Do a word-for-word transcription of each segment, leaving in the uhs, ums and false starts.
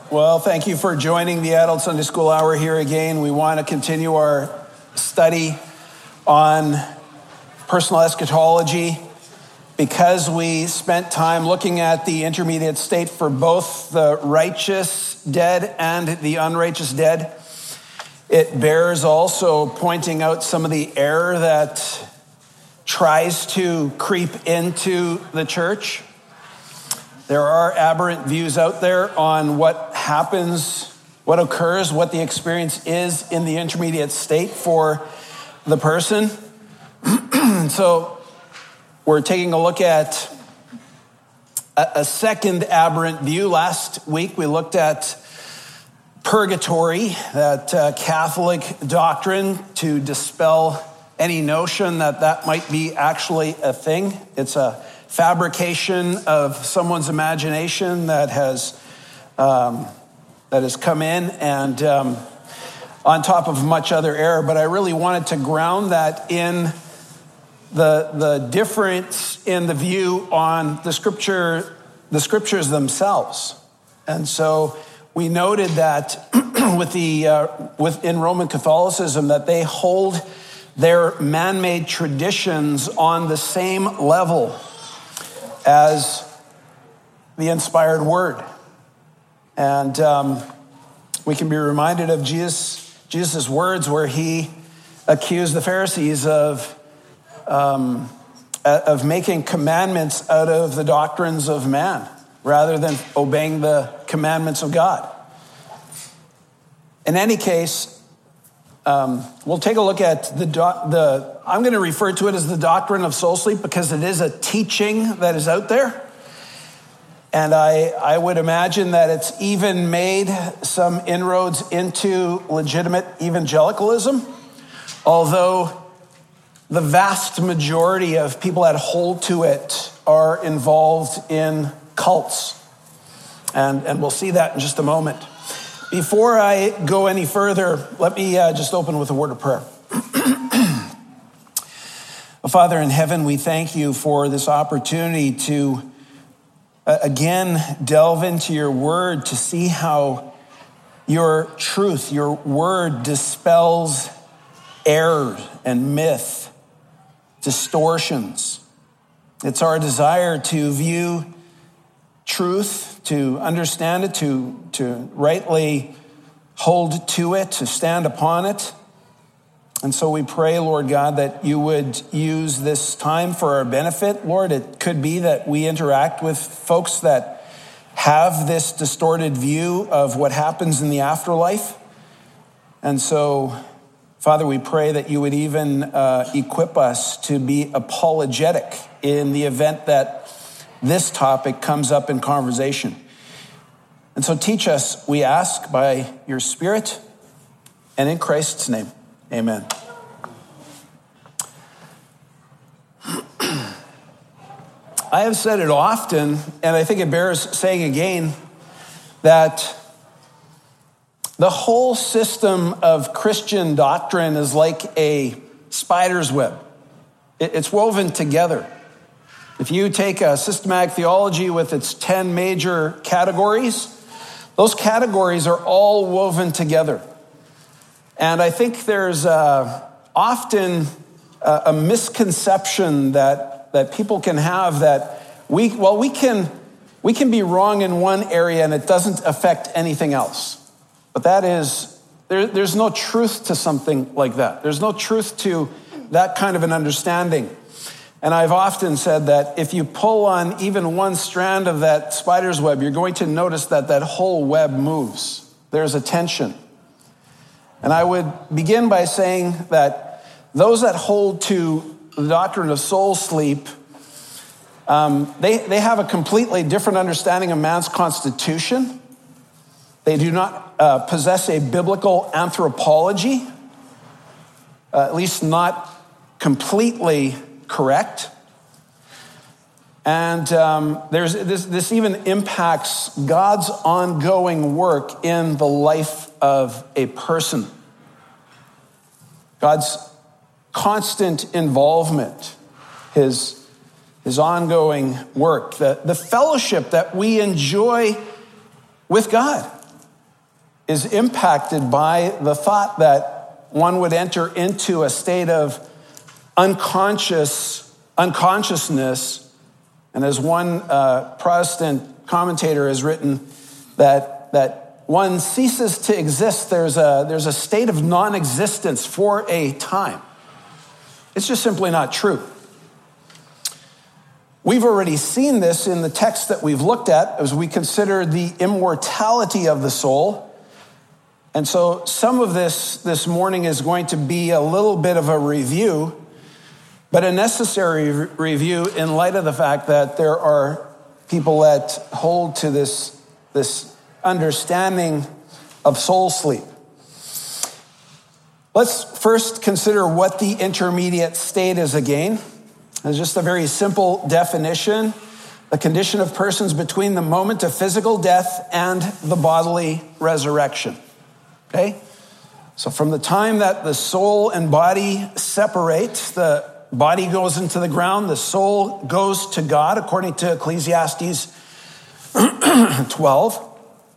Well, thank you for joining the Adult Sunday School Hour here again. We want to continue our study on personal eschatology because we spent time looking at the intermediate state for both the righteous dead and the unrighteous dead. It bears also pointing out some of the error that tries to creep into the church. There are aberrant views out there on what happens, what occurs, what the experience is in the intermediate state for the person. So we're taking a look at a, a second aberrant view. Last week we looked at purgatory, that uh, Catholic doctrine, to dispel any notion that that might be actually a thing. It's a fabrication of someone's imagination that has um, that has come in, and um, on top of much other error. But I really wanted to ground that in the the difference in the view on the scripture, the scriptures themselves. And so we noted that with the uh, within Roman Catholicism that they hold their man-made traditions on the same level as the inspired word. And um, we can be reminded of Jesus, Jesus' words where he accused the Pharisees of, um, of making commandments out of the doctrines of man rather than obeying the commandments of God. In any case, um, we'll take a look at the, doc, the, I'm going to refer to it as the doctrine of soul sleep because it is a teaching that is out there. And I, I would imagine that it's even made some inroads into legitimate evangelicalism, although the vast majority of people that hold to it are involved in cults. And, and we'll see that in just a moment. Before I go any further, let me uh, just open with a word of prayer. Father in heaven, we thank you for this opportunity to uh, again delve into your word, to see how your truth, your word dispels error and myth, distortions. It's our desire to view truth, to understand it, to, to rightly hold to it, to stand upon it. And so we pray, Lord God, that you would use this time for our benefit. Lord, it could be that we interact with folks that have this distorted view of what happens in the afterlife. And so, Father, we pray that you would even uh, equip us to be apologetic in the event that this topic comes up in conversation. And so teach us, we ask, by your Spirit, and in Christ's name, amen. I have said it often, and I think it bears saying again, that the whole system of Christian doctrine is like a spider's web. It's woven together. If you take a systematic theology with its ten major categories, those categories are all woven together. And I think there's uh, often a, a misconception that, that people can have that we, well, we can, we can be wrong in one area and it doesn't affect anything else. But that is, there, there's no truth to something like that. There's no truth to that kind of an understanding. And I've often said that if you pull on even one strand of that spider's web, you're going to notice that that whole web moves. There's a tension. And I would begin by saying that those that hold to the doctrine of soul sleep, um, they, they have a completely different understanding of man's constitution. They do not uh, possess a biblical anthropology, uh, at least not completely correct. And um, there's this, this even impacts God's ongoing work in the life of a person. God's constant involvement, his, his ongoing work, the, the fellowship that we enjoy with God. is impacted by the thought that one would enter into a state of unconscious unconsciousness. And as one uh, Protestant commentator has written, that that one ceases to exist. There's a there's a state of non-existence for a time. It's just simply not true. We've already seen this in the text that we've looked at as we consider the immortality of the soul. And so some of this this morning is going to be a little bit of a review, but a necessary re- review in light of the fact that there are people that hold to this, this understanding of soul sleep. Let's first consider what the intermediate state is again. It's just a very simple definition: the condition of persons between the moment of physical death and the bodily resurrection. Okay? So from the time that the soul and body separate, the body goes into the ground, the soul goes to God, according to Ecclesiastes twelve.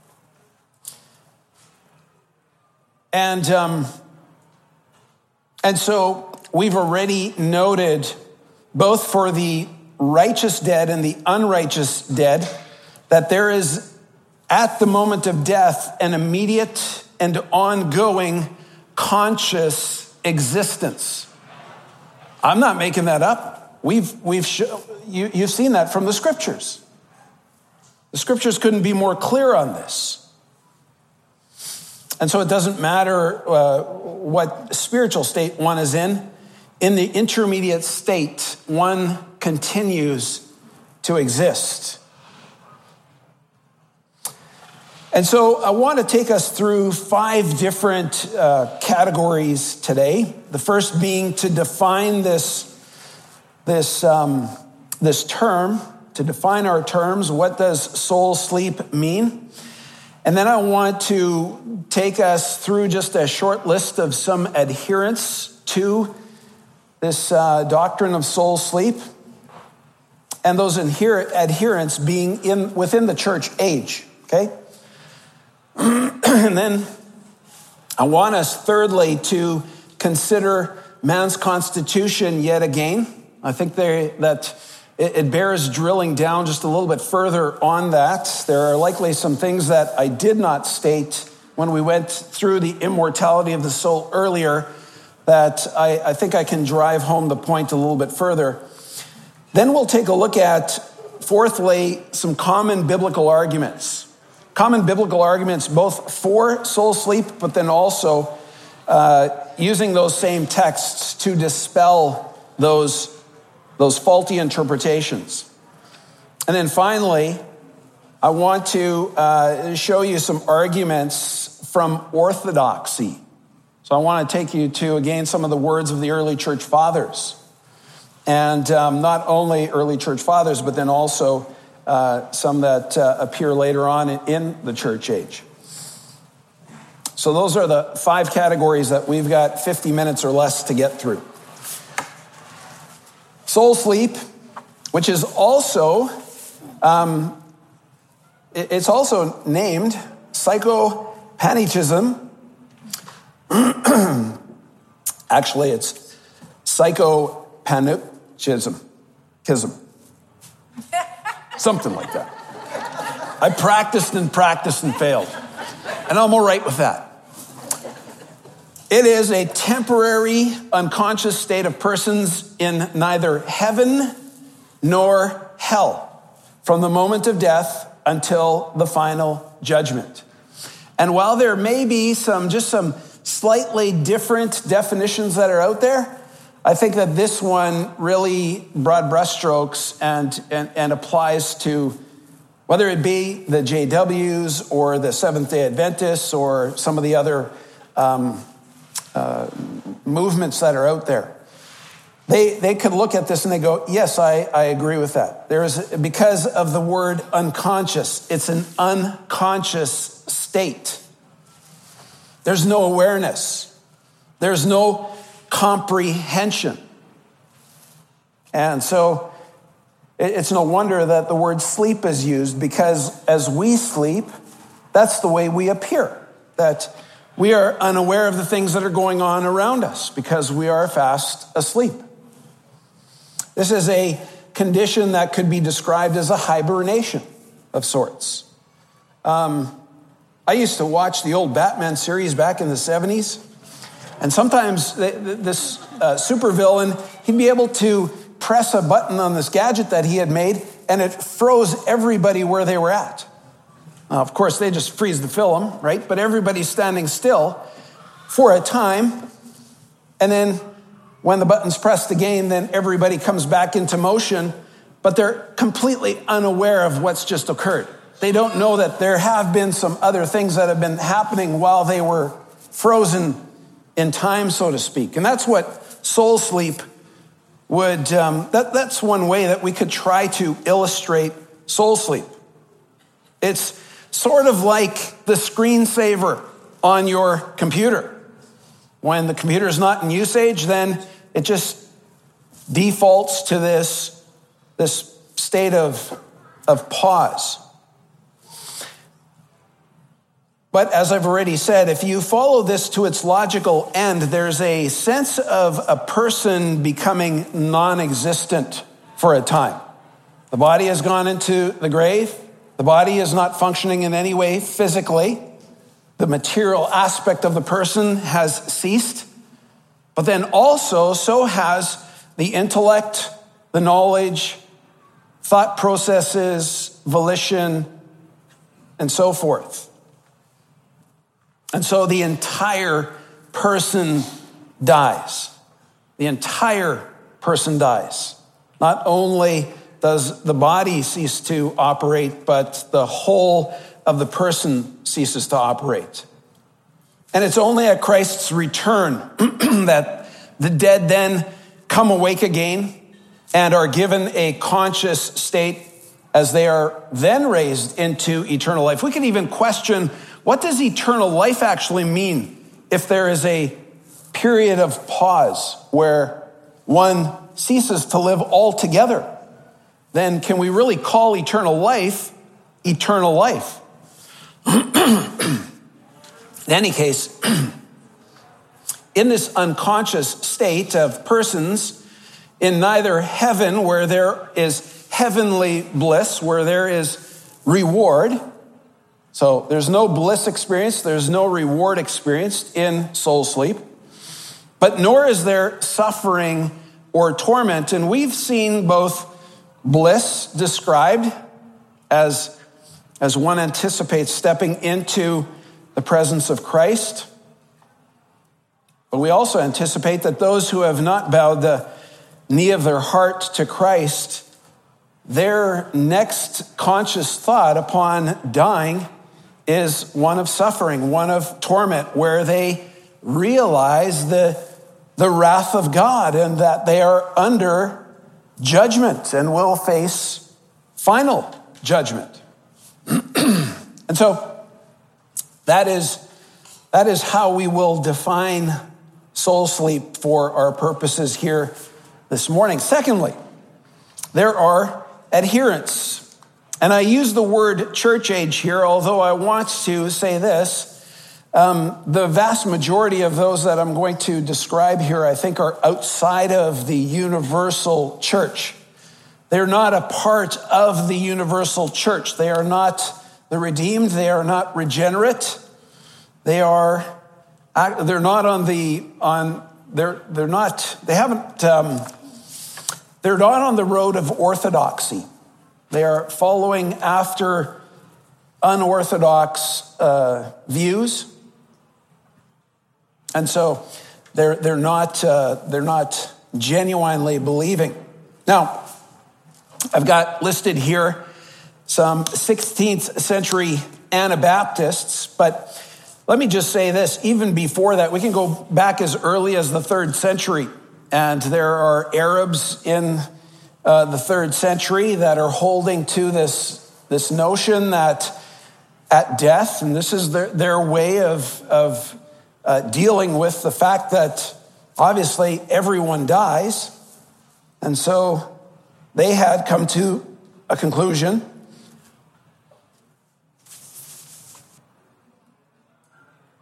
And, um, and so we've already noted, both for the righteous dead and the unrighteous dead, that there is, at the moment of death, an immediate and ongoing conscious existence. I'm not making that up. We've, we've sh- you, you've seen that from the scriptures. The scriptures couldn't be more clear on this. And so it doesn't matter uh, what spiritual state one is in. In the intermediate state, one continues to exist. And so I want to take us through five different uh, categories today. The first being to define this, this, um, this term, to define our terms. What does soul sleep mean? And then I want to take us through just a short list of some adherents to this uh, doctrine of soul sleep, and those adher- adherents being in within the church age, okay? And then I want us, thirdly, to consider man's constitution yet again. I think they, that it bears drilling down just a little bit further on that. There are likely some things that I did not state when we went through the immortality of the soul earlier that I, I think I can drive home the point a little bit further. Then we'll take a look at, fourthly, some common biblical arguments. Common biblical arguments both for soul sleep, but then also uh, using those same texts to dispel those those faulty interpretations. And then finally, I want to uh, show you some arguments from orthodoxy. So I want to take you to, again, some of the words of the early church fathers. And um, not only early church fathers, but then also uh, some that uh, appear later on in the church age. So those are the five categories that we've got fifty minutes or less to get through. Soul sleep, which is also, um, it's also named psychopanitism. Actually, it's psychopanicism. Something like that. I practiced and practiced and failed. And I'm all right with that. It is a temporary, unconscious state of persons in neither heaven nor hell from the moment of death until the final judgment. And while there may be some, just some slightly different definitions that are out there, I think that this one really broad brushstrokes and, and, and applies to whether it be the J Ws or the Seventh-day Adventists or some of the other um, Uh, movements that are out there. They they could look at this and they go, yes, I, I agree with that. There is, because of the word unconscious, it's an unconscious state. There's no awareness. There's no comprehension. And so it, it's no wonder that the word sleep is used, because as we sleep, that's the way we appear. that we are unaware of the things that are going on around us because we are fast asleep. This is a condition that could be described as a hibernation of sorts. Um, I used to watch the old Batman series back in the seventies, and sometimes this uh, supervillain, he'd be able to press a button on this gadget that he had made, and it froze everybody where they were at. Now, of course, they just freeze the film, right? But everybody's standing still for a time, and then when the button's pressed again, then everybody comes back into motion, but they're completely unaware of what's just occurred. They don't know that there have been some other things that have been happening while they were frozen in time, so to speak. And that's what soul sleep would, um, that, that's one way that we could try to illustrate soul sleep. It's sort of like the screensaver on your computer. When the computer is not in usage, then it just defaults to this, this state of, of pause. But as I've already said, if you follow this to its logical end, there's a sense of a person becoming non-existent for a time. The body has gone into the grave. The body is not functioning in any way physically. The material aspect of the person has ceased. But then also, so has the intellect, the knowledge, thought processes, volition, and so forth. And so the entire person dies. The entire person dies. Not only does the body cease to operate, but the whole of the person ceases to operate. And it's only at Christ's return that the dead then come awake again and are given a conscious state as they are then raised into eternal life. We can even question, what does eternal life actually mean if there is a period of pause where one ceases to live altogether? Then can we really call eternal life eternal life? In any case, in this unconscious state of persons, in neither heaven, where there is heavenly bliss, where there is reward, so there's no bliss experience, there's no reward experienced in soul sleep, but nor is there suffering or torment. And we've seen both bliss described as, as one anticipates stepping into the presence of Christ. But we also anticipate that those who have not bowed the knee of their heart to Christ, their next conscious thought upon dying is one of suffering, one of torment, where they realize the, the wrath of God and that they are under judgment and will face final judgment. And so that is, that is how we will define soul sleep for our purposes here this morning. Secondly, there are adherents. And I use the word church age here, although I want to say this. Um, the vast majority of those that I'm going to describe here, I think, are outside of the universal church. They're not a part of the universal church. They are not the redeemed. They are not regenerate. They are, they're not on the, on, they're, they're not, they haven't, um, they're not on the road of orthodoxy. They are following after unorthodox uh, views. And so they're, they're, not, uh, they're not genuinely believing. Now, I've got listed here some sixteenth century Anabaptists, but let me just say this, even before that, we can go back as early as the third century, and there are Arabs in uh, the third century that are holding to this, this notion that at death, and this is their, their way of, of uh, dealing with the fact that obviously everyone dies, and so they had come to a conclusion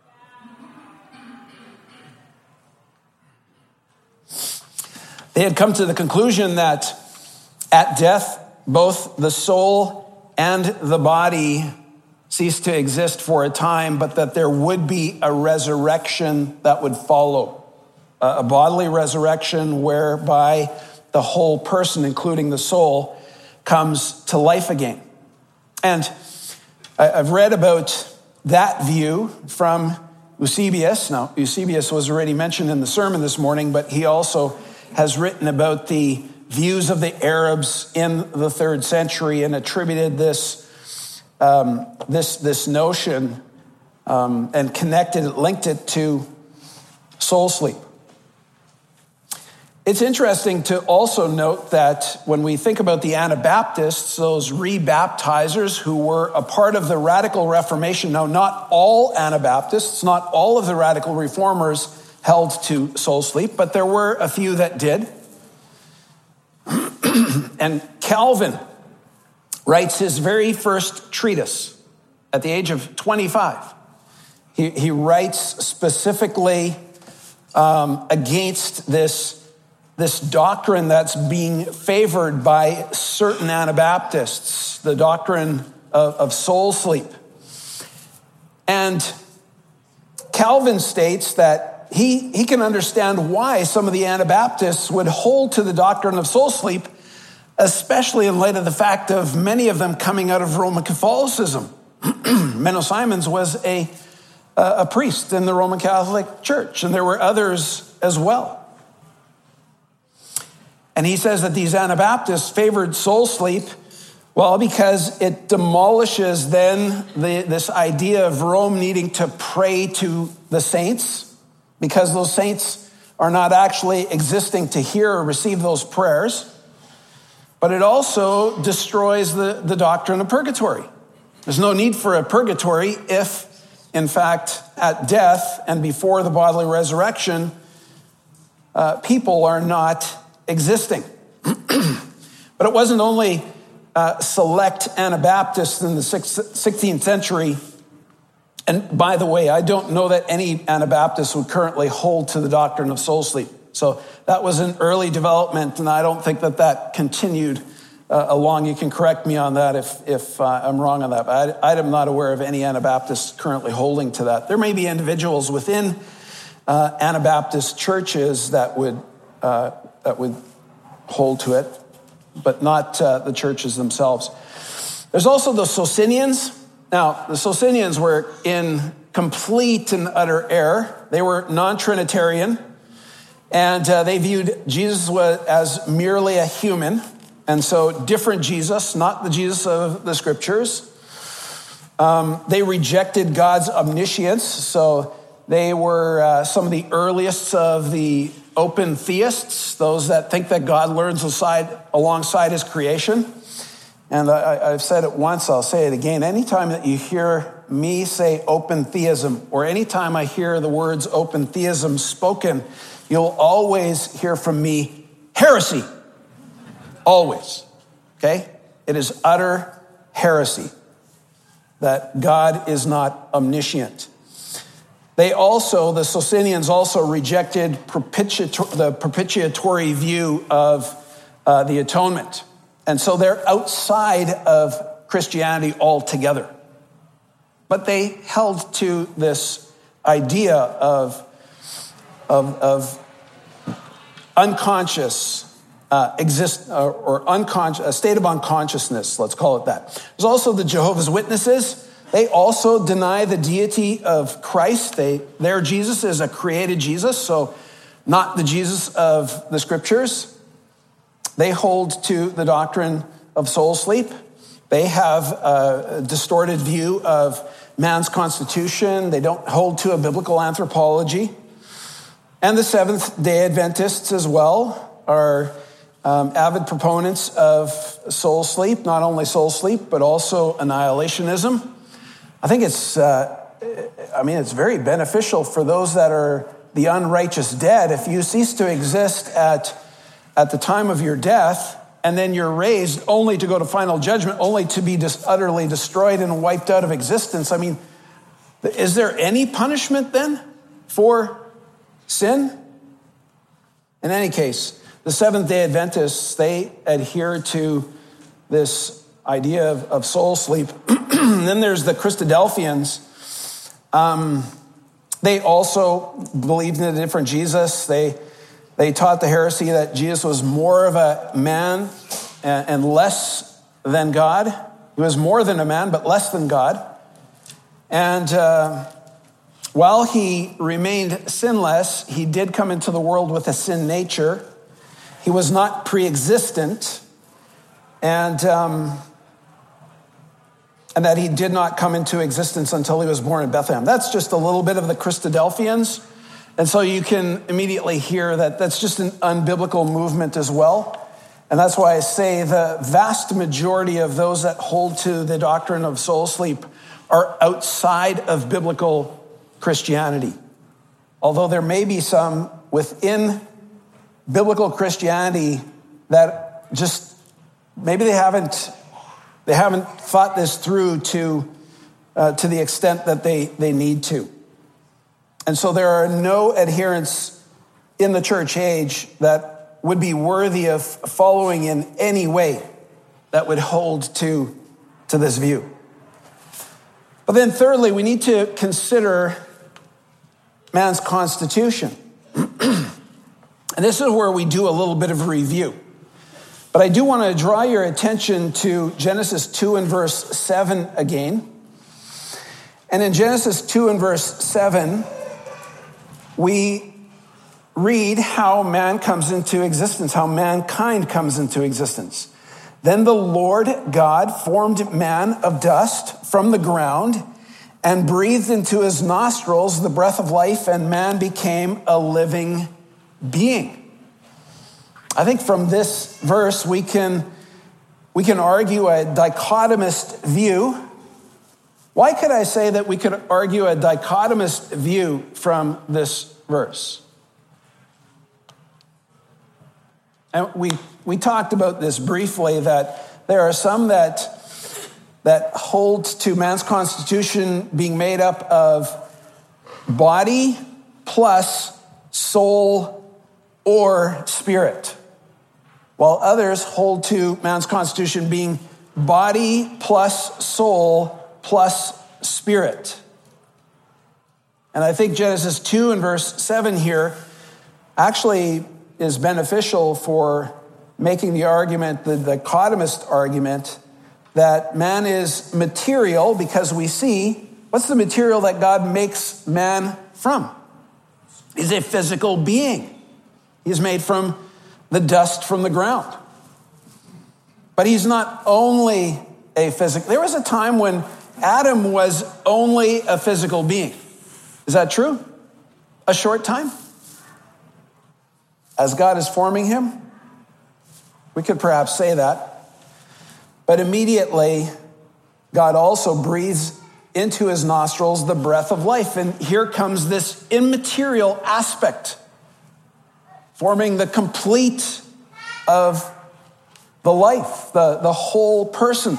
They had come to the conclusion that at death, both the soul and the body ceased to exist for a time, but that there would be a resurrection that would follow, a bodily resurrection whereby the whole person, including the soul, comes to life again. And I've read about that view from Eusebius. Now, Eusebius was already mentioned in the sermon this morning, but he also has written about the views of the Arabs in the third century and attributed this um, this this notion um, and connected it, linked it to soul sleep. It's interesting to also note that when we think about the Anabaptists, those rebaptizers who were a part of the Radical Reformation, now not all Anabaptists, not all of the Radical Reformers held to soul sleep, but there were a few that did. And Calvin writes his very first treatise at the age of twenty-five. He, he writes specifically um, against this This doctrine that's being favored by certain Anabaptists, the doctrine of, of soul sleep. And Calvin states that he, he can understand why some of the Anabaptists would hold to the doctrine of soul sleep, especially in light of the fact of many of them coming out of Roman Catholicism. Menno Simons was a, a priest in the Roman Catholic Church, and there were others as well. And he says that these Anabaptists favored soul sleep, well, because it demolishes then the, this idea of Rome needing to pray to the saints, because those saints are not actually existing to hear or receive those prayers. But it also destroys the, the doctrine of purgatory. There's no need for a purgatory if, in fact, at death and before the bodily resurrection, uh, people are not existing. But it wasn't only uh, select Anabaptists in the sixteenth century. And by the way, I don't know that any Anabaptists would currently hold to the doctrine of soul sleep. So that was an early development, and I don't think that that continued uh, along. You can correct me on that if, if uh, I'm wrong on that. But I, I'm not aware of any Anabaptists currently holding to that. There may be individuals within uh, Anabaptist churches that would uh, that would hold to it, but not uh, the churches themselves. There's also the Socinians. Now, the Socinians were in complete and utter error. They were non-Trinitarian, and uh, they viewed Jesus as merely a human, and so different Jesus, not the Jesus of the scriptures. Um, they rejected God's omniscience, so they were uh, some of the earliest of the open theists, those that think that God learns aside, alongside his creation. And I, I've said it once, I'll say it again. Anytime that you hear me say open theism, or anytime I hear the words open theism spoken, you'll always hear from me heresy. Always. Okay? It is utter heresy that God is not omniscient. They also, the Socinians also rejected propitiator, the propitiatory view of uh, the atonement. And so they're outside of Christianity altogether. But they held to this idea of, of, of unconscious uh, exist or, or unconscious, a state of unconsciousness, let's call it that. There's also the Jehovah's Witnesses. They also deny the deity of Christ. They, their Jesus is a created Jesus, so not the Jesus of the scriptures. They hold to the doctrine of soul sleep. They have a distorted view of man's constitution. They don't hold to a biblical anthropology. And the Seventh-day Adventists as well are um, avid proponents of soul sleep, not only soul sleep, but also annihilationism. I think it's, uh, I mean, it's very beneficial for those that are the unrighteous dead. If you cease to exist at, at the time of your death, and then you're raised only to go to final judgment, only to be just utterly destroyed and wiped out of existence. I mean, is there any punishment then for sin? In any case, The Seventh-day Adventists, they adhere to this idea of, of soul sleep. Then there's the Christadelphians. Um, they also believed in a different Jesus. They they taught the heresy that Jesus was more of a man and, and less than God. He was more than a man, but less than God. And uh, while he remained sinless, he did come into the world with a sin nature. He was not pre-existent, and um, and that he did not come into existence until he was born in Bethlehem. That's just a little bit of the Christadelphians. And so you can immediately hear that that's just an unbiblical movement as well. And that's why I say the vast majority of those that hold to the doctrine of soul sleep are outside of biblical Christianity. Although there may be some within biblical Christianity that just, maybe they haven't They haven't thought this through to uh, to the extent that they, they need to. And so there are no adherents in the church age that would be worthy of following in any way that would hold to, to this view. But then thirdly, we need to consider man's constitution. And this is where we do a little bit of a review. But I do want to draw your attention to Genesis two and verse seven again. And in Genesis two and verse seven, we read how man comes into existence, how mankind comes into existence. Then the Lord God formed man of dust from the ground and breathed into his nostrils the breath of life, and man became a living being. I think from this verse, we can, we can argue a dichotomist view. Why could I say that we could argue a dichotomist view from this verse? And we, we talked about this briefly, that there are some that, that hold to man's constitution being made up of body plus soul or spirit, while others hold to man's constitution being body plus soul plus spirit. And I think Genesis two and verse seven here actually is beneficial for making the argument, the dichotomist argument, that man is material, because we see, what's the material that God makes man from? He's a physical being. He's made from the dust from the ground. But he's not only a physical. There was a time when Adam was only a physical being. Is that true? A short time? As God is forming him? We could perhaps say that. But immediately, God also breathes into his nostrils the breath of life. And here comes this immaterial aspect, forming the complete of the life, the, the whole person.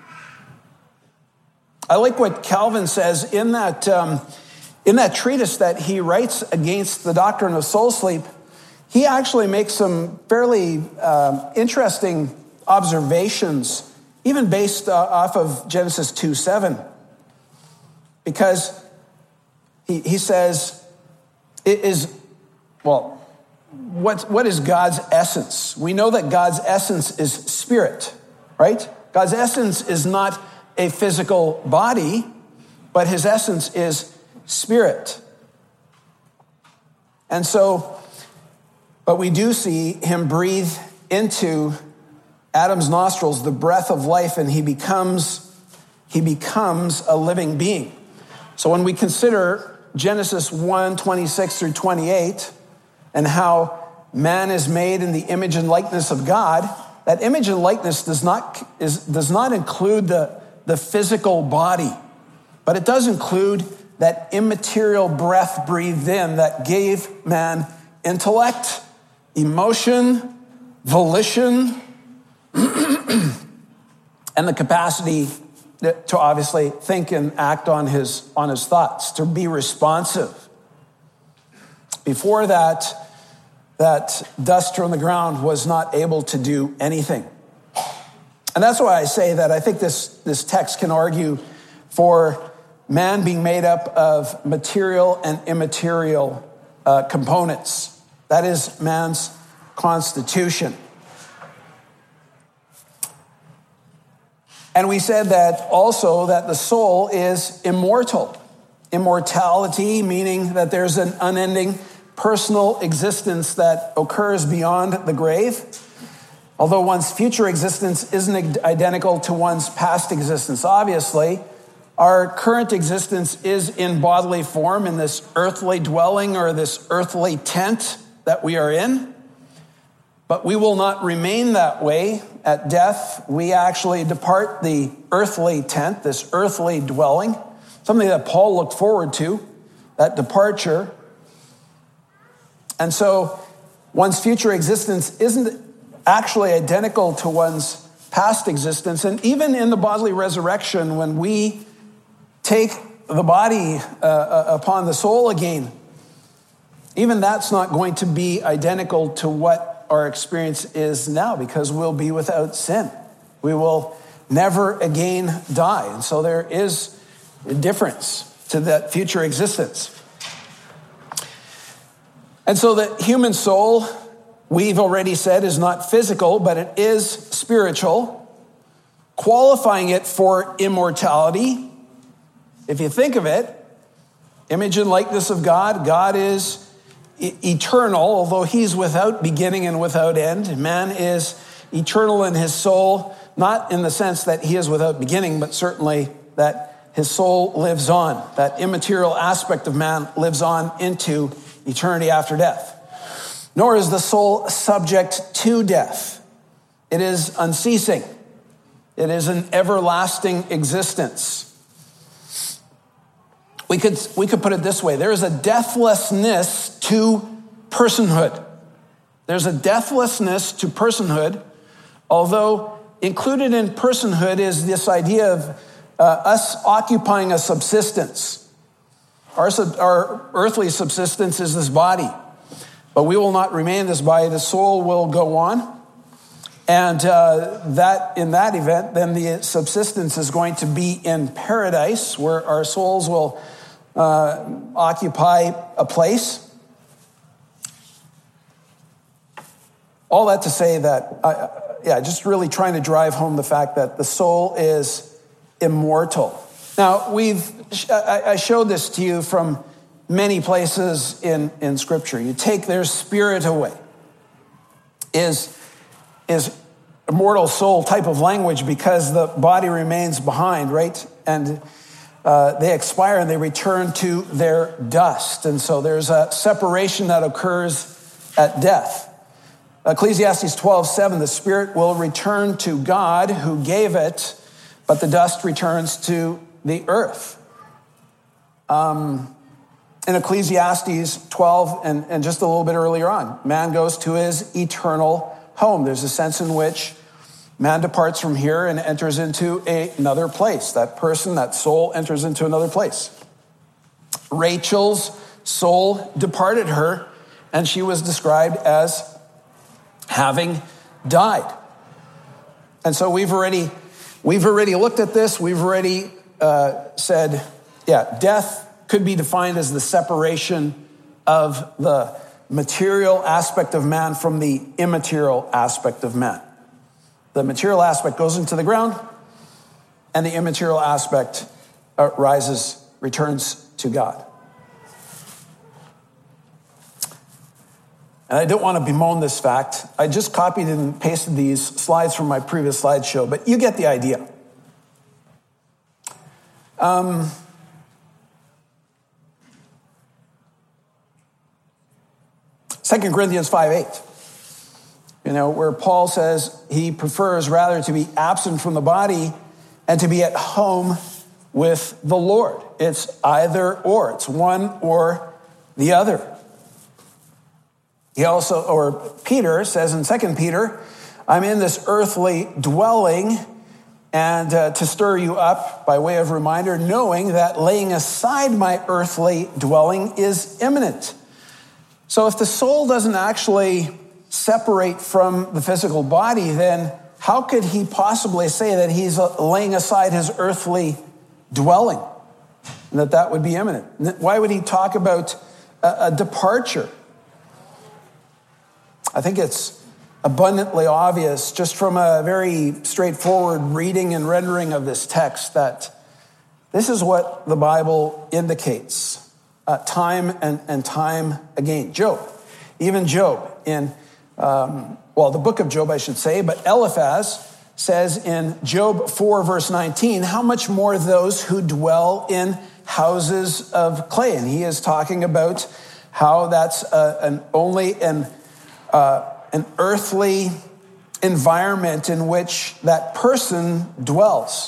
I like what Calvin says in that, um, in that treatise that he writes against the doctrine of soul sleep. He actually makes some fairly um, interesting observations, even based uh, off of Genesis two seven. Because he, he says, it is, well, what, what is God's essence? We know that God's essence is spirit, right? God's essence is not a physical body, but his essence is spirit. And so, but we do see him breathe into Adam's nostrils the breath of life, and he becomes, he becomes a living being. So when we consider Genesis one, twenty-six through twenty-eight, and how man is made in the image and likeness of God, that image and likeness does not, is, does not include the, the physical body, but it does include that immaterial breath breathed in that gave man intellect, emotion, volition, and the capacity to obviously think and act on his, on his thoughts, to be responsive. Before that, that dust from the ground was not able to do anything. And that's why I say that I think this, this text can argue for man being made up of material and immaterial uh, components. That is man's constitution. And we said that also that the soul is immortal. Immortality, meaning that there's an unending personal existence that occurs beyond the grave. Although one's future existence isn't identical to one's past existence. Obviously, our current existence is in bodily form in this earthly dwelling or this earthly tent that we are in. But we will not remain that way at death. We actually depart the earthly tent, this earthly dwelling, something that Paul looked forward to, that departure. And so one's future existence isn't actually identical to one's past existence. And even in the bodily resurrection, when we take the body uh, upon the soul again, even that's not going to be identical to what our experience is now, because we'll be without sin. We will never again die. And so there is a difference to that future existence. And so the human soul, we've already said, is not physical, but it is spiritual, qualifying it for immortality. If you think of it, image and likeness of God, God is eternal, although he's without beginning and without end. Man is eternal in his soul, not in the sense that he is without beginning, but certainly that his soul lives on. That immaterial aspect of man lives on into eternity after death. Nor is the soul subject to death. It is unceasing. It is an everlasting existence. We could, we could put it this way. There is a deathlessness to personhood. There's a deathlessness to personhood, although included in personhood is this idea of uh, us occupying a subsistence. Our, our earthly subsistence is this body, but we will not remain in this body. The soul will go on. And uh, that in that event, then the subsistence is going to be in paradise, where our souls will uh, occupy a place. All that to say that, uh, yeah, just really trying to drive home the fact that the soul is immortal. Now, we've I showed this to you from many places in, in Scripture. You take their spirit away. Is is immortal soul type of language because the body remains behind, right? And uh, they expire and they return to their dust. And so there's a separation that occurs at death. Ecclesiastes twelve seven, the spirit will return to God who gave it, but the dust returns to the earth. Um, in Ecclesiastes twelve and, and just a little bit earlier on, man goes to his eternal home. There's a sense in which man departs from here and enters into a, another place. That person, that soul enters into another place. Rachel's soul departed her, and she was described as having died. And so we've already we've already looked at this. We've already uh, said, yeah, death could be defined as the separation of the material aspect of man from the immaterial aspect of man. The material aspect goes into the ground, and the immaterial aspect uh, rises, returns to God. And I don't want to bemoan this fact. I just copied and pasted these slides from my previous slideshow, but you get the idea. Um, Second Corinthians five eight, you know, where Paul says he prefers rather to be absent from the body and to be at home with the Lord. It's either or. It's one or the other. He also, or Peter says in Second Peter, I'm in this earthly dwelling and uh, to stir you up by way of reminder, knowing that laying aside my earthly dwelling is imminent. So if the soul doesn't actually separate from the physical body, then how could he possibly say that he's laying aside his earthly dwelling and that that would be imminent? Why would he talk about a, a departure? I think it's abundantly obvious just from a very straightforward reading and rendering of this text that this is what the Bible indicates uh, time and, and time again. Job, even Job in Um, well, the book of Job, I should say, but Eliphaz says in Job four, verse nineteen, how much more those who dwell in houses of clay? And he is talking about how that's uh, an only an, uh, an earthly environment in which that person dwells.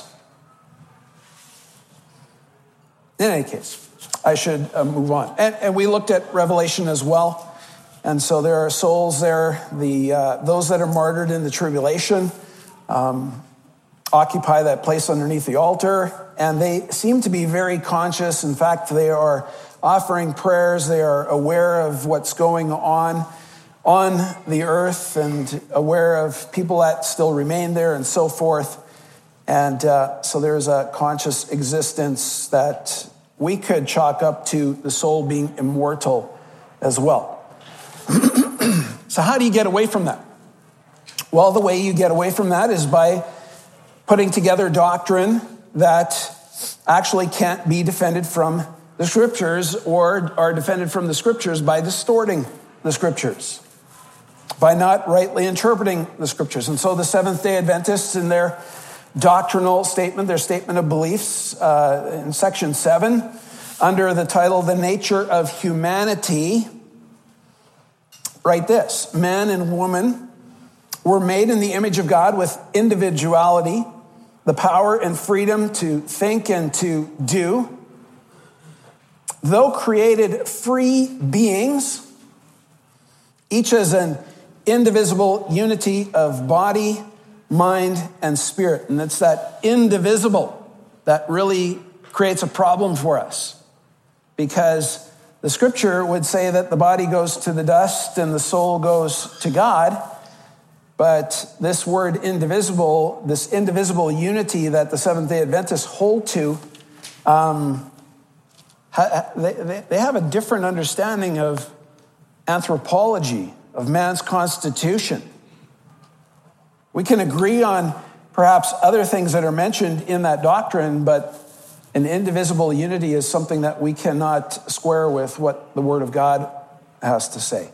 In any case, I should uh, move on. And, and we looked at Revelation as well. And so there are souls there, the uh, those that are martyred in the tribulation um, occupy that place underneath the altar, and they seem to be very conscious. In fact, they are offering prayers. They are aware of what's going on on the earth and aware of people that still remain there and so forth. And uh, so there's a conscious existence that we could chalk up to the soul being immortal as well. So how do you get away from that? Well, the way you get away from that is by putting together doctrine that actually can't be defended from the scriptures or are defended from the scriptures by distorting the scriptures, by not rightly interpreting the scriptures. And so the Seventh-day Adventists in their doctrinal statement, their statement of beliefs uh, in section seven, under the title, The Nature of Humanity, write this: man and woman were made in the image of God with individuality, the power and freedom to think and to do. Though created free beings, each as an indivisible unity of body, mind, and spirit. And it's that indivisible that really creates a problem for us, because the scripture would say that the body goes to the dust and the soul goes to God. But this word indivisible, this indivisible unity that the Seventh-day Adventists hold to, um, they, they have a different understanding of anthropology, of man's constitution. We can agree on perhaps other things that are mentioned in that doctrine, but an indivisible unity is something that we cannot square with what the Word of God has to say.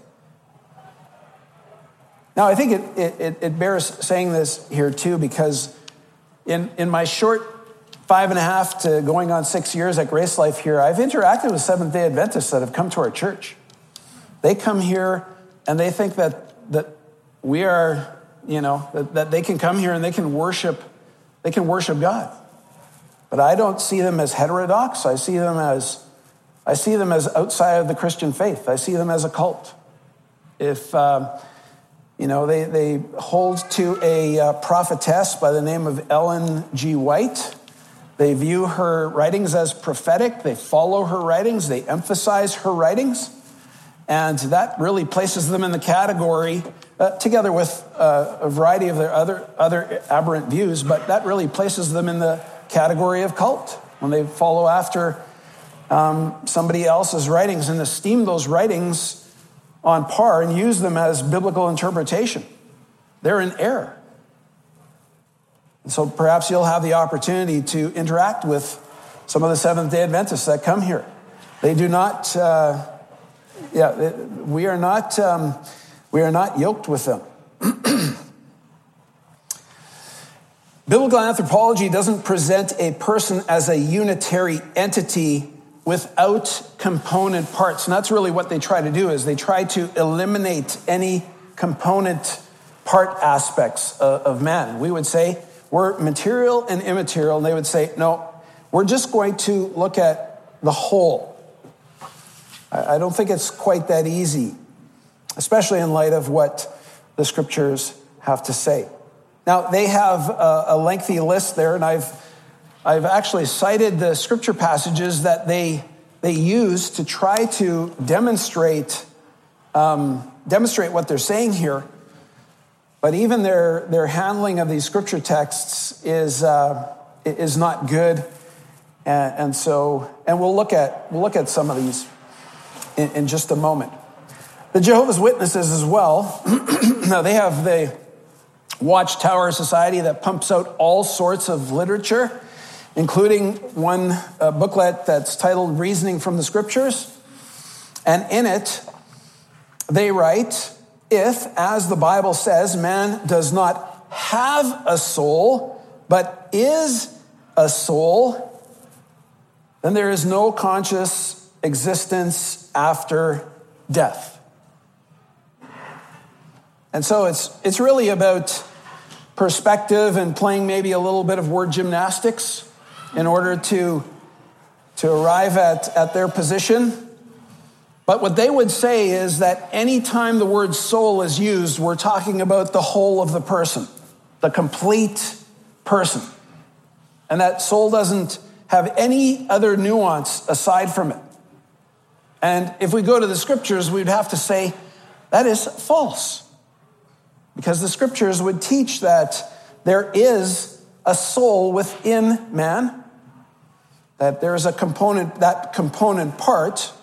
Now, I think it, it, it bears saying this here too, because in, in my short five and a half to going on six years at Grace Life here, I've interacted with Seventh-day Adventists that have come to our church. They come here and they think that that we are, you know, that, that they can come here and they can worship, they can worship God. But I don't see them as heterodox. I see them as, I see them as outside of the Christian faith. I see them as a cult. If, um, you know, they, they hold to a uh, prophetess by the name of Ellen G. White. They view her writings as prophetic. They follow her writings. They emphasize her writings. And that really places them in the category, uh, together with uh, a variety of their other, other aberrant views, but that really places them in the category of cult when they follow after um, somebody else's writings and esteem those writings on par and use them as biblical interpretation. They're in error. And so perhaps you'll have the opportunity to interact with some of the Seventh-day Adventists that come here. They do not, uh, yeah, we are not, um, we are not yoked with them. Biblical anthropology doesn't present a person as a unitary entity without component parts. And that's really what they try to do, is they try to eliminate any component part aspects of, of man. We would say we're material and immaterial, and they would say, no, we're just going to look at the whole. I, I don't think it's quite that easy, especially in light of what the scriptures have to say. Now, they have a, a lengthy list there, and I've I've actually cited the scripture passages that they they use to try to demonstrate um, demonstrate what they're saying here. But even their, their handling of these scripture texts is, uh, is not good. And, and so, and we'll look at, we'll look at some of these in, in just a moment. The Jehovah's Witnesses as well, now they have the Watchtower Society that pumps out all sorts of literature, including one uh, booklet that's titled Reasoning from the Scriptures. And in it, they write, if, as the Bible says, man does not have a soul, but is a soul, then there is no conscious existence after death. And so it's it's really about perspective and playing maybe a little bit of word gymnastics in order to, to arrive at, at their position. But what they would say is that anytime the word soul is used, we're talking about the whole of the person, the complete person. And that soul doesn't have any other nuance aside from it. And if we go to the scriptures, we'd have to say that is false. Because the scriptures would teach that there is a soul within man, that there is a component, that component part.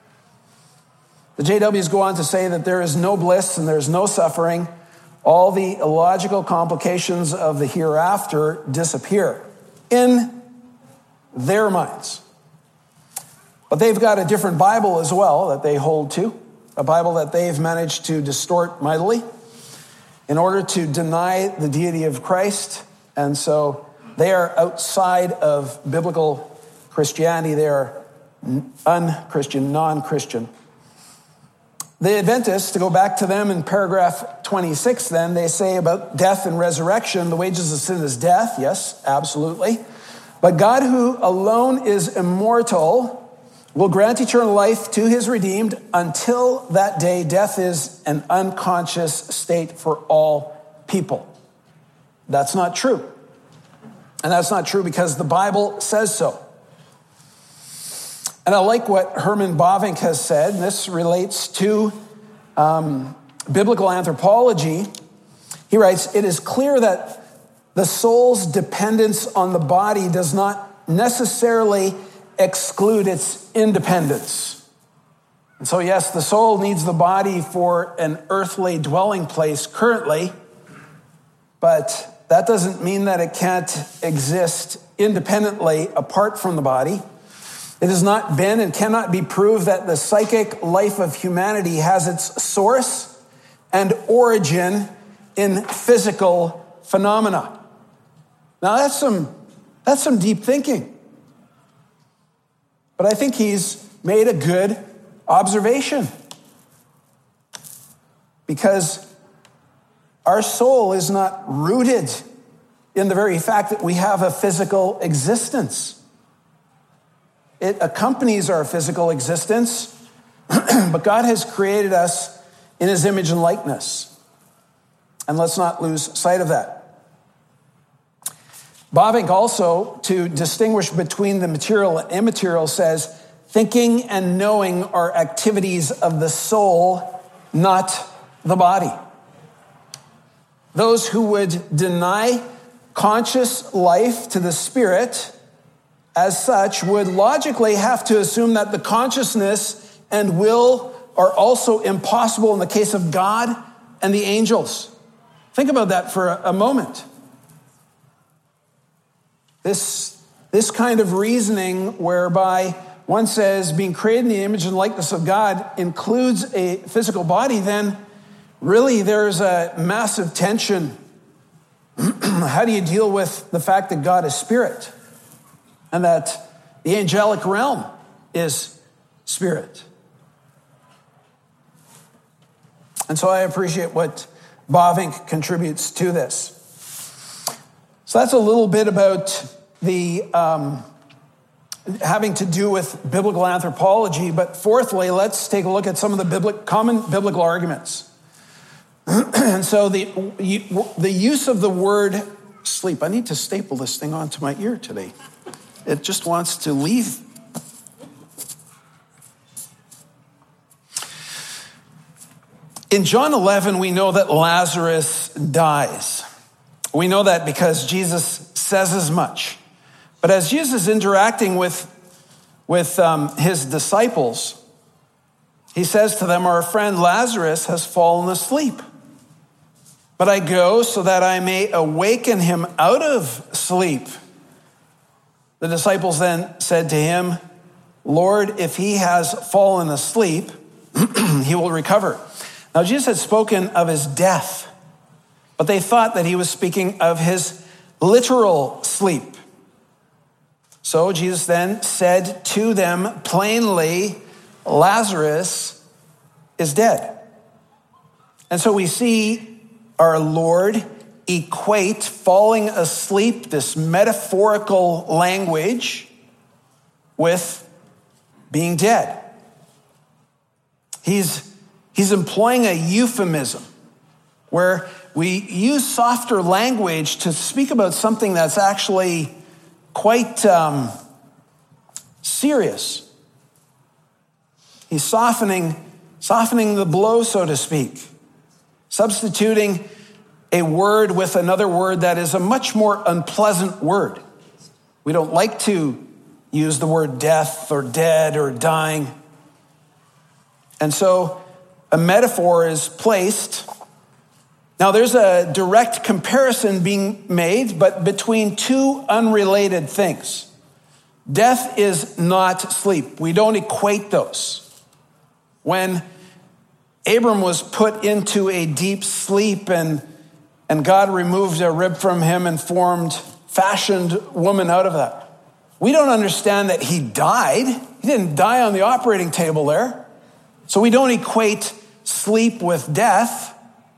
The J Ws go on to say that there is no bliss and there's no suffering. All the illogical complications of the hereafter disappear in their minds. But they've got a different Bible as well that they hold to, a Bible that they've managed to distort mightily in order to deny the deity of Christ. And so they are outside of biblical Christianity. They are un-Christian, non-Christian. The Adventists, to go back to them in paragraph twenty-six then, they say about death and resurrection, the wages of sin is death. Yes, absolutely. But God, who alone is immortal, will grant eternal life to his redeemed until that day. Death is an unconscious state for all people. That's not true. And that's not true because the Bible says so. And I like what Herman Bavinck has said, and this relates to um, biblical anthropology. He writes, it is clear that the soul's dependence on the body does not necessarily exclude its independence. And so, yes, the soul needs the body for an earthly dwelling place currently, but that doesn't mean that it can't exist independently apart from the body. It has not been and cannot be proved that the psychic life of humanity has its source and origin in physical phenomena. Now, that's some, that's some deep thinking. But I think he's made a good observation. Because our soul is not rooted in the very fact that we have a physical existence. It accompanies our physical existence, but God has created us in his image and likeness. And let's not lose sight of that. Bavinck also, to distinguish between the material and immaterial, says, thinking and knowing are activities of the soul, not the body. Those who would deny conscious life to the spirit as such would logically have to assume that the consciousness and will are also impossible in the case of God and the angels. Think about that for a moment. This, this kind of reasoning whereby one says being created in the image and likeness of God includes a physical body, then really there's a massive tension. How do you deal with the fact that God is spirit and that the angelic realm is spirit? And so I appreciate what Bavinck contributes to this. So that's a little bit about the um, having to do with biblical anthropology. But fourthly, let's take a look at some of the biblical, common biblical arguments. And so the, the use of the word sleep. I need to staple this thing onto my ear today. It just wants to leave. In John eleven, we know that Lazarus dies. We know that because Jesus says as much. But as Jesus is interacting with, with um, his disciples, he says to them, our friend Lazarus has fallen asleep. But I go so that I may awaken him out of sleep. The disciples then said to him, Lord, if he has fallen asleep, he will recover. Now, Jesus had spoken of his death, but they thought that he was speaking of his literal sleep. So Jesus then said to them plainly, Lazarus is dead. And so we see our Lord equate falling asleep, this metaphorical language, with being dead. He's, he's employing a euphemism where we use softer language to speak about something that's actually quite um, serious. He's softening, softening the blow, so to speak, substituting a word with another word that is a much more unpleasant word. We don't like to use the word death or dead or dying. And so a metaphor is placed. Now there's a direct comparison being made, but between two unrelated things. Death is not sleep. We don't equate those. When Abram was put into a deep sleep and, and God removed a rib from him and formed, fashioned woman out of that, we don't understand that he died. He didn't die on the operating table there. So we don't equate sleep with death.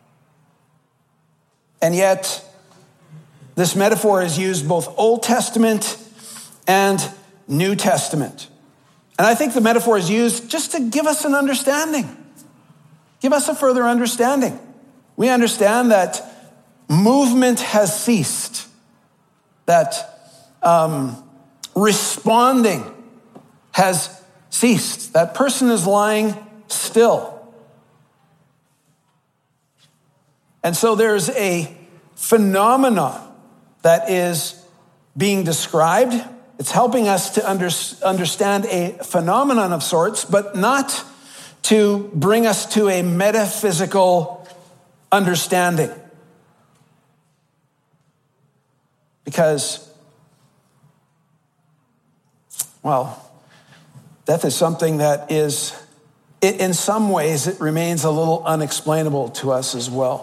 And yet, this metaphor is used both Old Testament and New Testament. And I think the metaphor is used just to give us an understanding, give us a further understanding. We understand that movement has ceased, that um, responding has ceased, that person is lying still. And so there's a phenomenon that is being described. It's helping us to under, understand a phenomenon of sorts, but not to bring us to a metaphysical understanding. Because, well, death is something that is, in some ways, it remains a little unexplainable to us as well.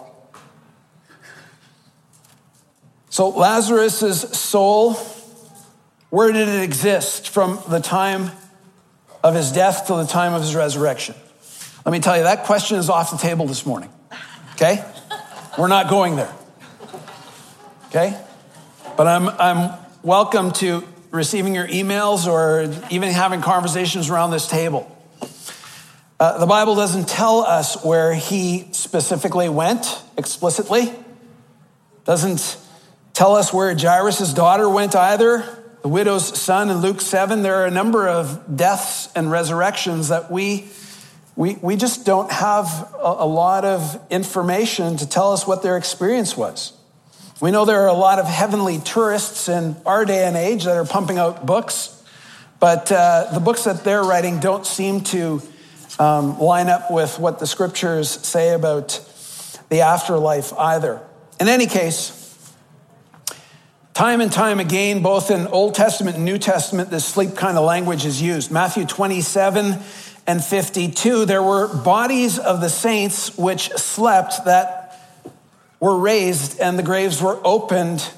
So Lazarus' soul, where did it exist from the time of his death to the time of his resurrection? Let me tell you, that question is off the table this morning, okay? We're not going there, okay? But I'm, I'm welcome to receiving your emails or even having conversations around this table. Uh, the Bible doesn't tell us where he specifically went explicitly. Doesn't tell us where Jairus' daughter went either. The widow's son in Luke seven. There are a number of deaths and resurrections that we we, we just don't have a, a lot of information to tell us what their experience was. We know there are a lot of heavenly tourists in our day and age that are pumping out books, but uh, the books that they're writing don't seem to um, line up with what the scriptures say about the afterlife either. In any case, time and time again, both in Old Testament and New Testament, this sleep kind of language is used. Matthew twenty-seven and fifty-two, there were bodies of the saints which slept that were raised and the graves were opened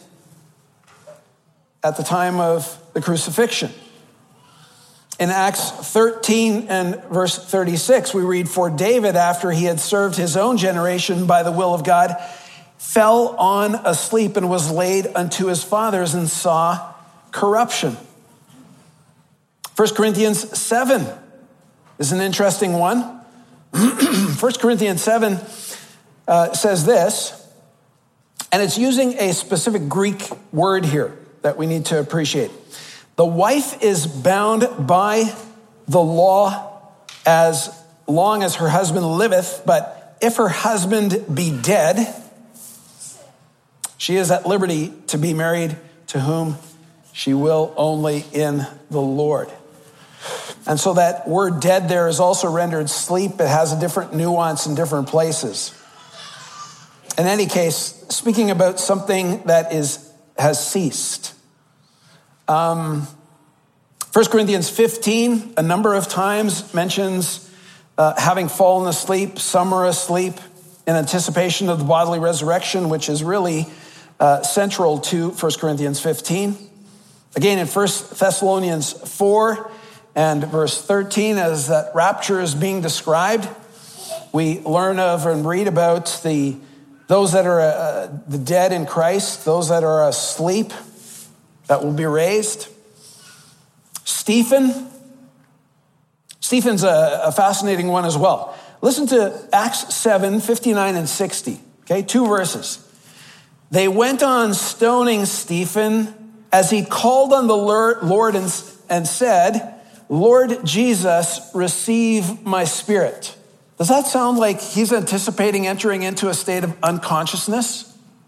at the time of the crucifixion. In Acts thirteen and verse thirty-six, we read, for David, after he had served his own generation by the will of God, fell on asleep and was laid unto his fathers and saw corruption. First Corinthians seven is an interesting one. First Corinthians seven uh, says this, and it's using a specific Greek word here that we need to appreciate. The wife is bound by the law as long as her husband liveth, but if her husband be dead, she is at liberty to be married to whom she will, only in the Lord. And so that word dead there is also rendered sleep. It has a different nuance in different places. In any case, speaking about something that is has ceased. Um, First Corinthians fifteen, a number of times mentions uh, having fallen asleep. Some are asleep in anticipation of the bodily resurrection, which is really uh, central to First Corinthians fifteen. Again, in First Thessalonians four and verse thirteen, as that rapture is being described, we learn of and read about the those that are uh, the dead in Christ, those that are asleep that will be raised. Stephen, Stephen's a, a fascinating one as well. Listen to Acts seven, fifty-nine and sixty, okay, two verses. They went on stoning Stephen as he called on the Lord and, and said, Lord Jesus, receive my spirit. Does that sound like he's anticipating entering into a state of unconsciousness?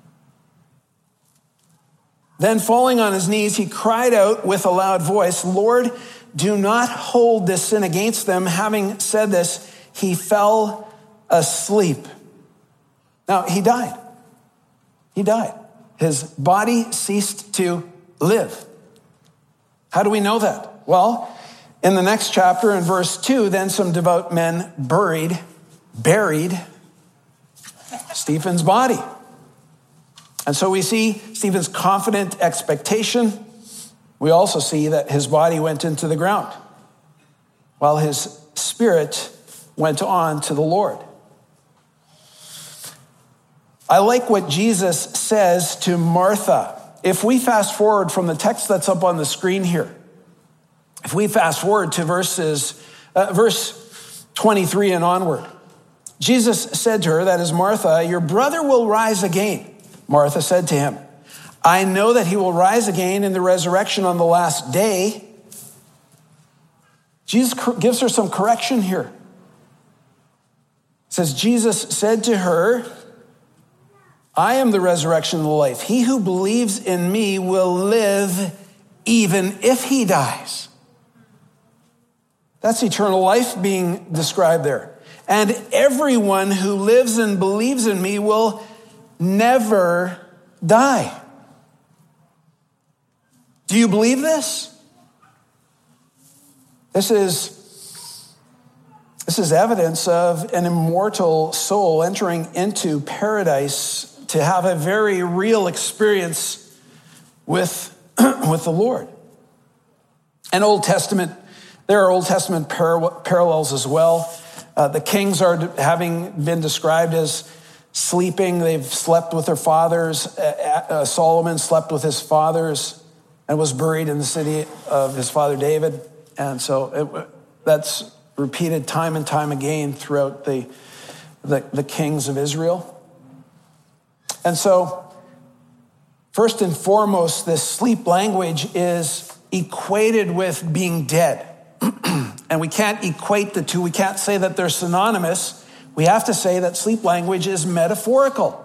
Then falling on his knees, he cried out with a loud voice, Lord, do not hold this sin against them. Having said this, he fell asleep. Now, he died. He died. His body ceased to live. How do we know that? Well, in the next chapter, in verse two, then some devout men buried, buried Stephen's body. And so we see Stephen's confident expectation. We also see that his body went into the ground while his spirit went on to the Lord. I like what Jesus says to Martha. If we fast forward from the text that's up on the screen here, if we fast forward to verses, uh, verse twenty-three and onward, Jesus said to her, that is Martha, your brother will rise again. Martha said to him, I know that he will rise again in the resurrection on the last day. Jesus gives her some correction here. It says, Jesus said to her, I am the resurrection and the life. He who believes in me will live even if he dies. That's eternal life being described there. And everyone who lives and believes in me will never die. Do you believe this? This is, this is evidence of an immortal soul entering into paradise to have a very real experience with, with the Lord. And Old Testament, there are Old Testament par- parallels as well. Uh, the kings are having been described as sleeping. They've slept with their fathers. Uh, uh, Solomon slept with his fathers and was buried in the city of his father David. And so it, that's repeated time and time again throughout the, the, the kings of Israel. And so, first and foremost, this sleep language is equated with being dead. And we can't equate the two. We can't say that they're synonymous. We have to say that sleep language is metaphorical.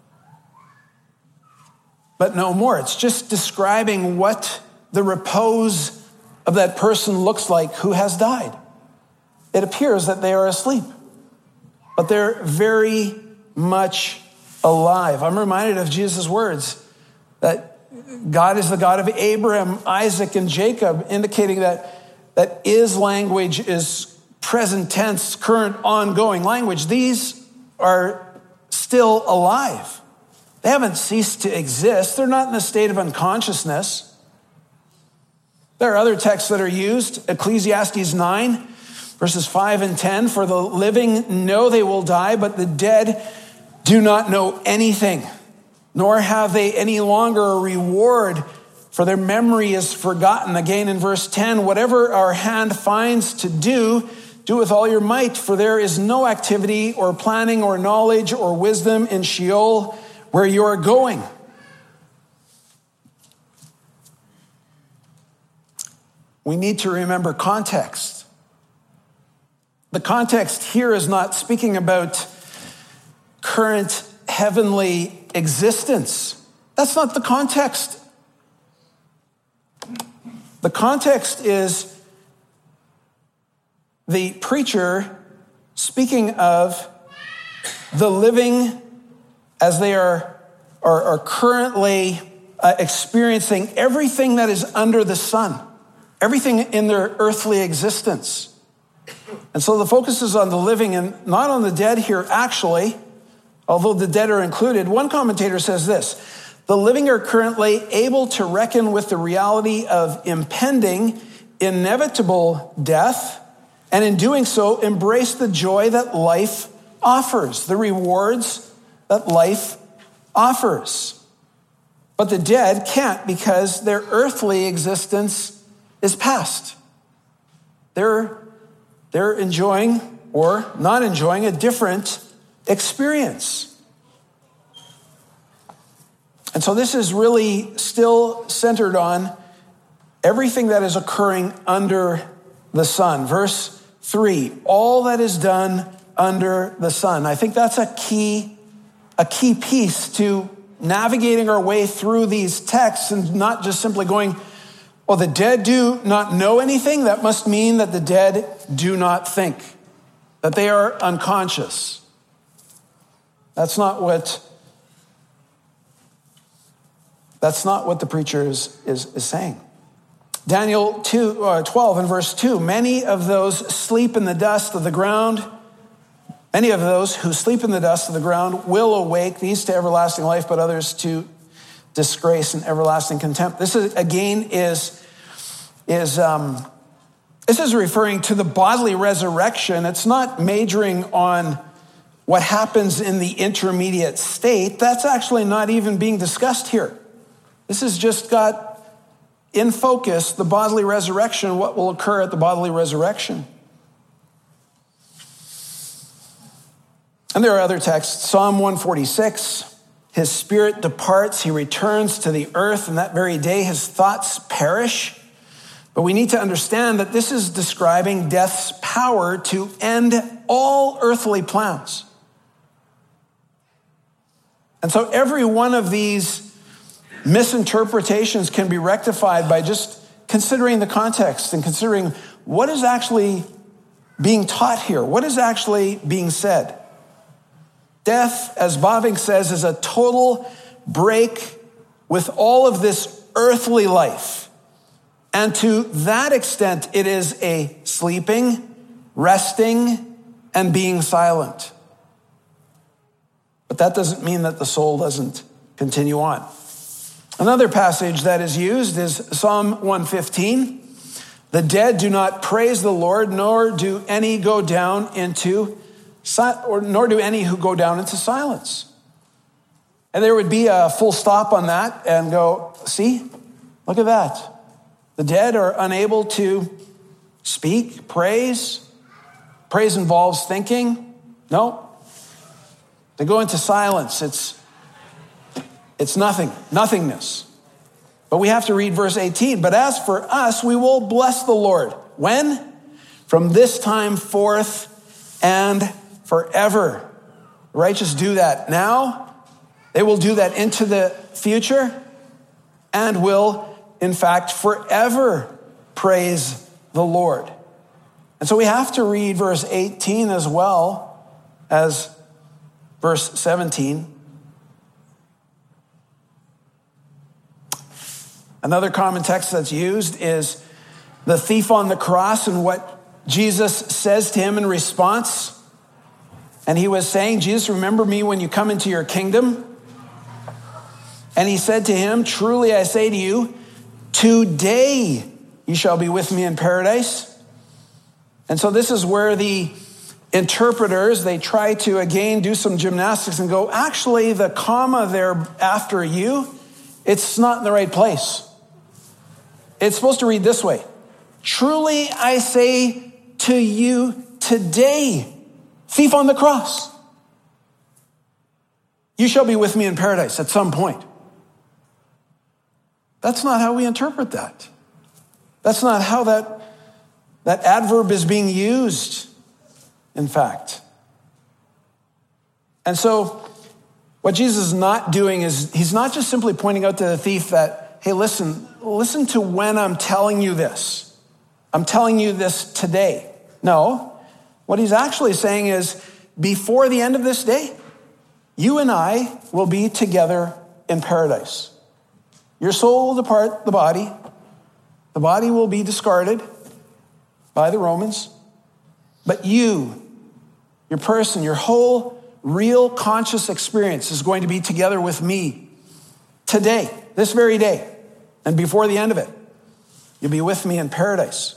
But no more. It's just describing what the repose of that person looks like who has died. It appears that they are asleep, but they're very much alive. I'm reminded of Jesus' words that God is the God of Abraham, Isaac, and Jacob, indicating that, that is language is present tense, current, ongoing language. These are still alive. They haven't ceased to exist. They're not in a state of unconsciousness. There are other texts that are used. Ecclesiastes nine, verses five and ten, for the living know they will die, but the dead do not know anything, nor have they any longer a reward, for their memory is forgotten. Again in verse ten, whatever our hand finds to do, do with all your might, for there is no activity or planning or knowledge or wisdom in Sheol where you are going. We need to remember context. The context here is not speaking about current heavenly existence. That's not the context. The context is the preacher speaking of the living as they are, are, are currently uh, experiencing everything that is under the sun, everything in their earthly existence. And so the focus is on the living and not on the dead here, actually, although the dead are included. One commentator says this: the living are currently able to reckon with the reality of impending, inevitable death, and in doing so, embrace the joy that life offers, the rewards that life offers. But the dead can't, because their earthly existence is past. They're, they're enjoying or not enjoying a different experience. And so this is really still centered on everything that is occurring under the sun. Verse three, all that is done under the sun. I think that's a key, a key piece to navigating our way through these texts and not just simply going, well, the dead do not know anything. That must mean that the dead do not think, that they are unconscious. That's not what, that's not what the preacher is, is, is saying. Daniel two, uh, twelve and verse two, many of those sleep in the dust of the ground, many of those who sleep in the dust of the ground will awake, these to everlasting life, but others to disgrace and everlasting contempt. This is, again, is, is um, this is referring to the bodily resurrection. It's not majoring on what happens in the intermediate state. That's actually not even being discussed here. This has just got in focus the bodily resurrection, what will occur at the bodily resurrection. And there are other texts. Psalm one forty-six, his spirit departs, he returns to the earth, and that very day his thoughts perish. But we need to understand that this is describing death's power to end all earthly plans. And so every one of these misinterpretations can be rectified by just considering the context and considering what is actually being taught here, what is actually being said. Death, as Bavinck says, is a total break with all of this earthly life. And to that extent, it is a sleeping, resting, and being silent. But that doesn't mean that the soul doesn't continue on. Another passage that is used is Psalm one fifteen. The dead do not praise the Lord, nor do any go down into, or nor do any who go down into silence. And there would be a full stop on that and go, see, look at that. The dead are unable to speak, praise. Praise involves thinking. No. They go into silence. It's It's nothing, nothingness. But we have to read verse eighteen. But as for us, we will bless the Lord. When? From this time forth and forever. The righteous do that now. They will do that into the future and will, in fact, forever praise the Lord. And so we have to read verse eighteen as well as verse seventeen. Another common text that's used is the thief on the cross and what Jesus says to him in response. And he was saying, Jesus, remember me when you come into your kingdom. And he said to him, truly I say to you, today you shall be with me in paradise. And so this is where the interpreters, they try to again do some gymnastics and go, actually the comma there after you, it's not in the right place. It's supposed to read this way. Truly I say to you today, thief on the cross, you shall be with me in paradise at some point. That's not how we interpret that. That's not how that, that adverb is being used, in fact. And so what Jesus is not doing is he's not just simply pointing out to the thief that, hey, listen, listen to when I'm telling you this. I'm telling you this today. No, what he's actually saying is before the end of this day, you and I will be together in paradise. Your soul will depart the body. The body will be discarded by the Romans. But you, your person, your whole real conscious experience is going to be together with me today, this very day. And before the end of it, you'll be with me in paradise.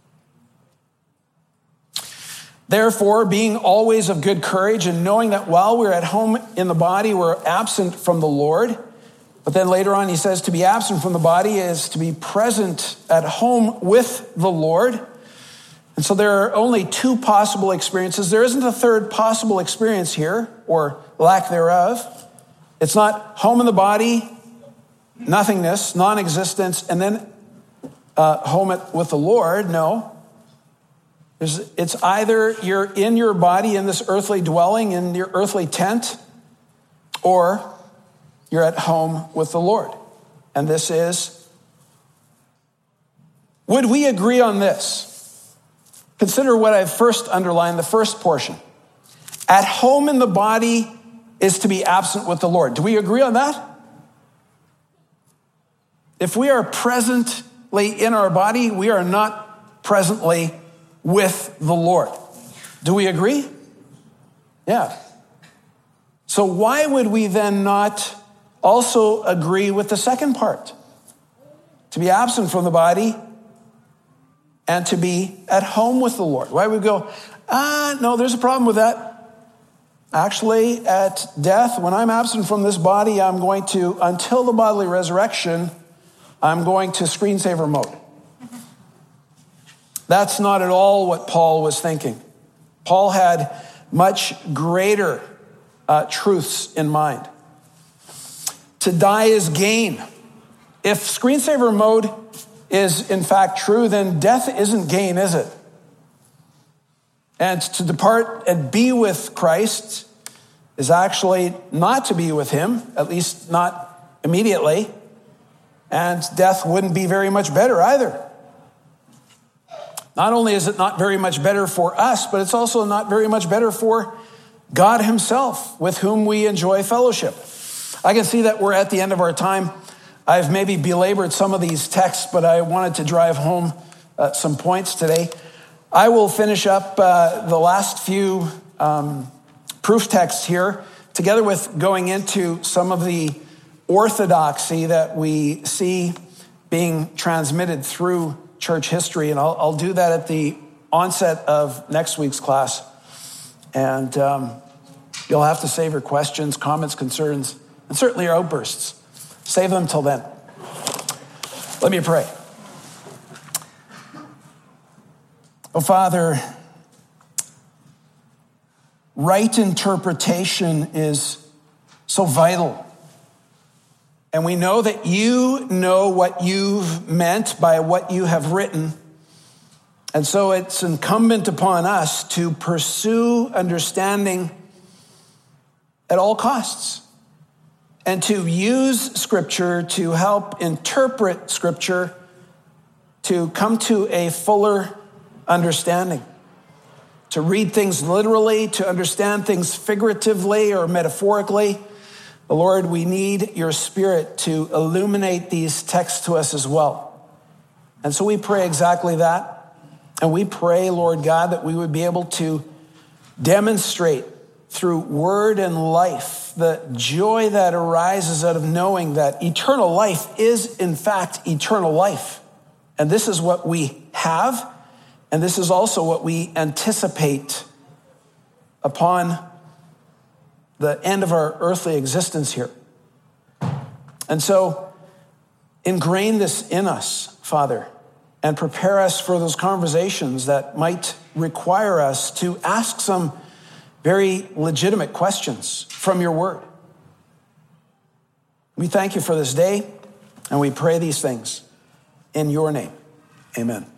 Therefore, being always of good courage and knowing that while we're at home in the body, we're absent from the Lord. But then later on, he says to be absent from the body is to be present at home with the Lord. And so there are only two possible experiences. There isn't a third possible experience here, or lack thereof. It's not home in the body, nothingness, non-existence, and then uh, home at, with the Lord. No. There's, it's either you're in your body in this earthly dwelling, in your earthly tent, or you're at home with the Lord. And this is, would we agree on this? Consider what I've first underlined, the first portion. At home in the body is to be absent with the Lord. Do we agree on that? If we are presently in our body, we are not presently with the Lord. Do we agree? Yeah. So why would we then not also agree with the second part? To be absent from the body and to be at home with the Lord. Why would we go, ah, no, there's a problem with that. Actually, at death, when I'm absent from this body, I'm going to, until the bodily resurrection, I'm going to screensaver mode. That's not at all what Paul was thinking. Paul had much greater uh, truths in mind. To die is gain. If screensaver mode is in fact true, then death isn't gain, is it? And to depart and be with Christ is actually not to be with him, at least not immediately. And death wouldn't be very much better either. Not only is it not very much better for us, but it's also not very much better for God himself, with whom we enjoy fellowship. I can see that we're at the end of our time. I've maybe belabored some of these texts, but I wanted to drive home uh, some points today. I will finish up uh, the last few um, proof texts here, together with going into some of the orthodoxy that we see being transmitted through church history. And I'll, I'll do that at the onset of next week's class. And um, you'll have to save your questions, comments, concerns, and certainly your outbursts. Save them till then. Let me pray. Oh, Father, right interpretation is so vital. And we know that you know what you've meant by what you have written. And so it's incumbent upon us to pursue understanding at all costs and to use Scripture to help interpret Scripture to come to a fuller understanding, to read things literally, to understand things figuratively or metaphorically. Lord, we need your Spirit to illuminate these texts to us as well. And so we pray exactly that. And we pray, Lord God, that we would be able to demonstrate through word and life the joy that arises out of knowing that eternal life is, in fact, eternal life. And this is what we have, and this is also what we anticipate upon the end of our earthly existence here. And so ingrain this in us, Father, and prepare us for those conversations that might require us to ask some very legitimate questions from your word. We thank you for this day, and we pray these things in your name. Amen.